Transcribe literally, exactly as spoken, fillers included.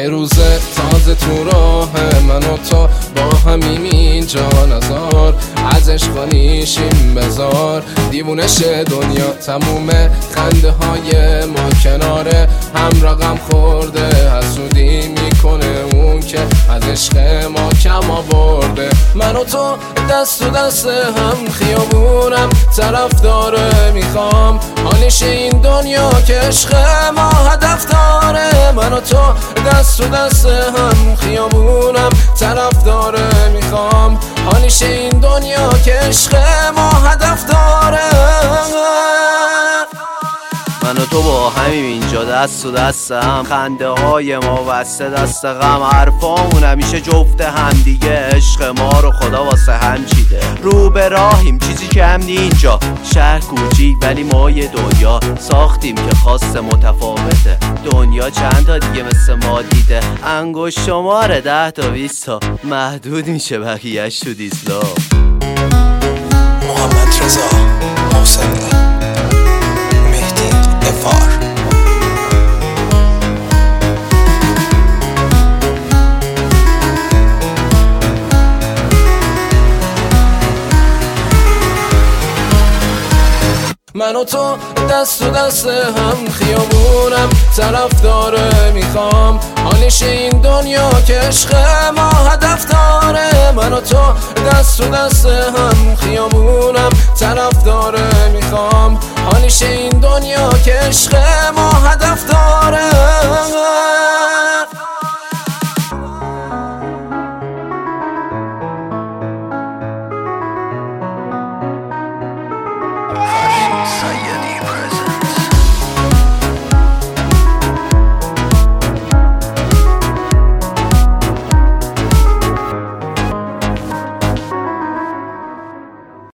یه روزه تازه تو راه من و تو با همیم اینجا نزار از عشقانیشیم بزار دیوونش دنیا تمومه خنده های ما کناره هم رقم خورده حسودی میکنه اون که از عشق ما کم آورده من و تو دست و دست هم خیابونم طرف داره میخوام حالیش این دنیا که عشق ما هدف داره من و تو دست و دست هم خیابونم طرف داره میخوام حالیش این دنیا که عشق ما هدف داره من و تو با همیم اینجا دست و دست هم خنده های ما وسته دست غم حرفامون همیشه جفت هم دیگه عشق ما رو خدا واسه هم چیده رو به راهیم چیزی کم نی اینجا شهر کوچیک ولی ما یه دنیا ساختیم که خاص متفاوته دنیا چند تا دیگه مثل ما دیده انگشت شماره ده تا بیست تا محدود میشه بقیه‌اش تو دیسلام محمد رضا حسینی من و تو دست و دست هم خیابونم طرف داره میخوام حالیش این دنیا که عشق ما هدف داره من و تو دست و دست هم خیابونم طرف داره میخوام حالیش این دنیا که عشق ما هدف داره سید